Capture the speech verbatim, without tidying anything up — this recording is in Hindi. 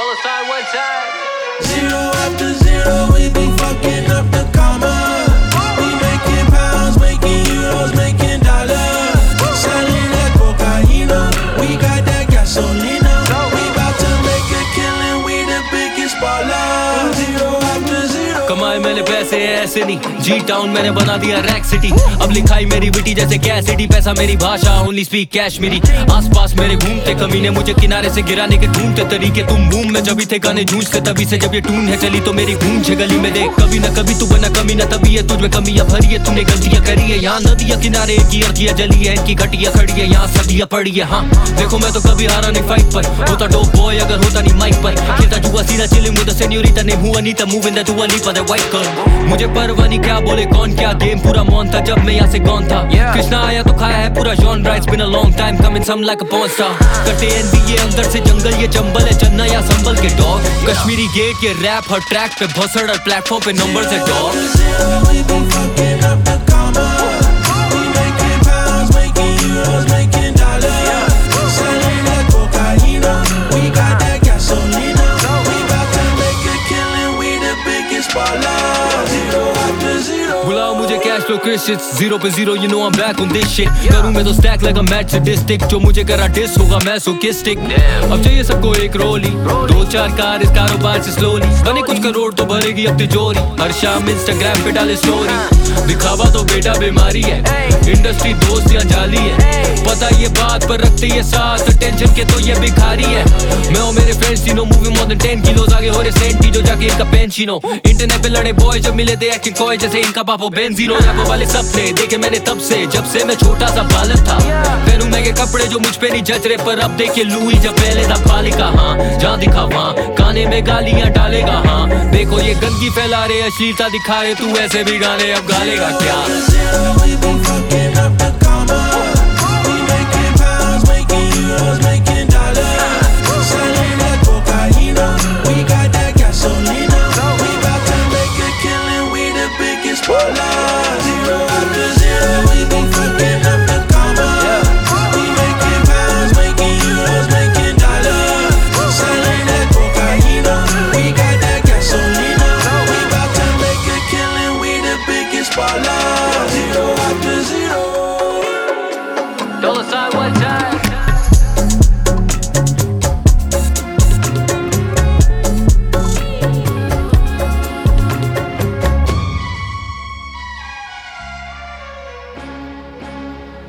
Dollar sign one time. Zero after zero, we be fucking up the comma. We making pounds, making euros, making dollars. Selling that cocaine, we got that gasolina. We about to make a killing, we the biggest baller. Zero after zero. कमाए मैंने पैसे ऐसे नहीं, जी टाउन मैंने बना दिया रैक सिटी। अब लिखाई मेरी विटी जैसे कैसिटी, पैसा मेरी भाषा ओनली स्पीक कैश मेरी। आसपास मेरे घूमते कमीने, मुझे किनारे से गिराने के ढूंढते तरीके। तुम बूम में जब भी थे गाने जूझते, तभी से जब ये टून है चली तो मेरी गूंज है गली में। देख कभी ना कभी तू बना कमी ना, तभी है तुझमें कमियां भरी है। तूने गलतियां करी है, यहाँ नदियां किनारे की अर्जियां जली है, इनकी घटिया खड़ी है, यहाँ सदियां पड़ी है। हाँ देखो मैं तो कभी हारा नहीं फाइट पर, होता डोप बॉय अगर होता नहीं माइक पर। खेलता जुआ सीधा चिलिंग विद द सेन्योरिटा, नहीं हुआ नहीं था मूव इन द दुआ लीपा द वाइट गर्ल। मुझे परवाह नहीं क्या बोले कौन क्या, गेम पूरा मौन था जब मैं यहाँ से गॉन था। कृष्णा आया तो खाया है पूरा genre, it's been a long time coming some like a porn star. करते एनबीए अंदर से जंगल, ये चंबल है चन्ना या संभल के डॉग। कश्मीरी गेट ये रैप हर ट्रैक पे भसड़, हर प्लेटफॉर्म पे नंबर से बुलाओ मुझे कैश फ्लो क्रिश्चियंस, जीरो पे zero you know I am back on this shit. करूं मैं तो stack like a match sadistic, जो मुझे करा डिस होगा मैं सोकिस्टिक। अब चाहिए सबको एक रोली, दो चार कार इस कारोबार से स्लोली। बने कुछ करोड़ तो भरेगी अब तिजोरी, हर शाम इंस्टाग्राम पे डाले स्टोरी। दिखावा तो बेटा बीमारी है, इंडस्ट्री दोस्त या जाली है। पता ये बात पर रखते ये साथ, टेंशन के तो ये भिखारी है। मैं और मेरे फ्रेंड्स तीनों moving more than ten kilos आगे हो रहे सेंटी, जो जाके इनका पेंशिनो। इंटरनेट पे लड़े बॉय जब मिले थे एक्टिंग कॉय जैसे इनका पापो बेंजीनो। रैप वाले सपने देखे मैंने तब से, जब से मैं छोटा सा बालक था। पहनूं महंगे कपड़े जो मुझ पे नहीं जच रहे, पर अब देखिए लुई जब पहले था पालिका। हाँ जहाँ दिखा वहाँ गाने में गालियाँ डालेगा। हाँ देखो ये गंदगी फैला रहे, अश्लीलता दिखा रहे, तू ऐसे भी गाने अब गालेगा क्या? Dollar sign one time.